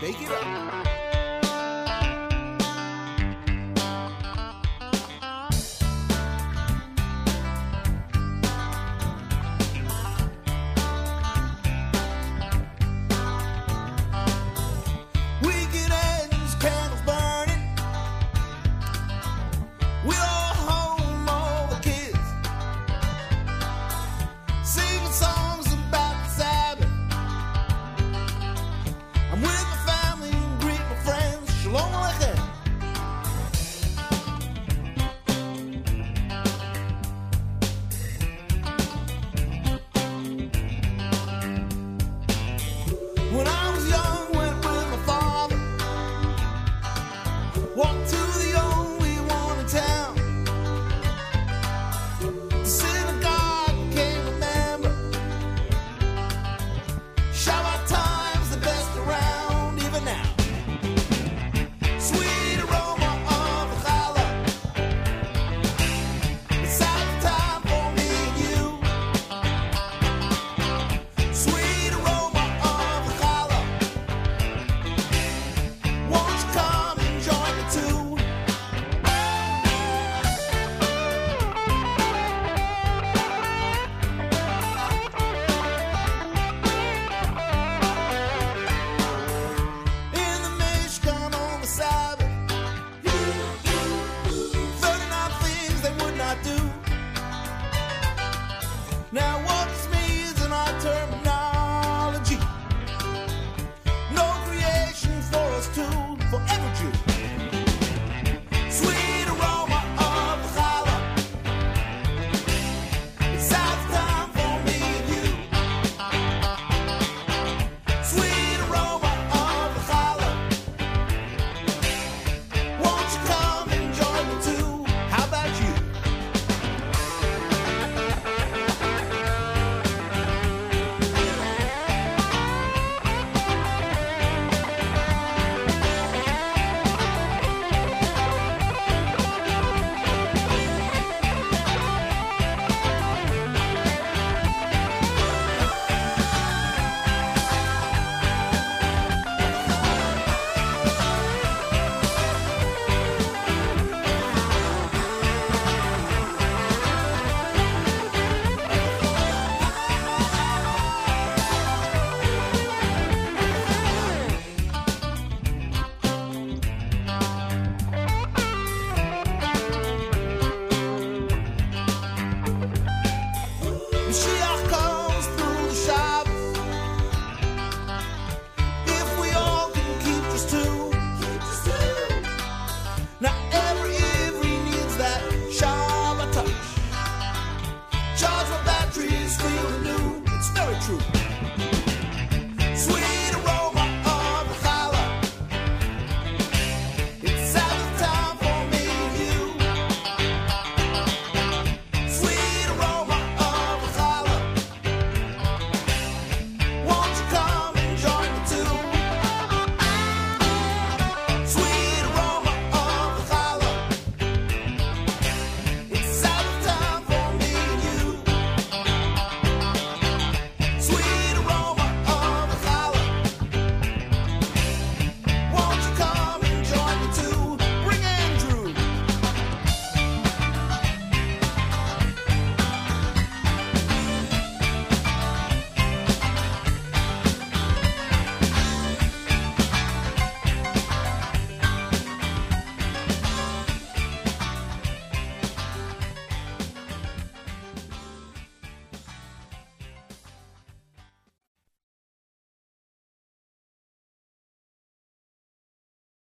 Bake it up. When I was young, went with my father, walked to the only one in town. The synagogue became a member. Shabbat time's the best around, even now. Sweet aroma of the challah. It's Sabbath time for me and you. Sweet aroma. Now what's me is in our terminology. No creation for us two, for every Jew. Sweet aroma of the challah. It's Sabbath time for me and you. Sweet aroma of the challah. Won't you come and join me too? How about you? Mashiach comes through the Shabbos. If we all can keep just two. Now every needs that Shabbat touch. Charge my batteries, feeling new. It's very true.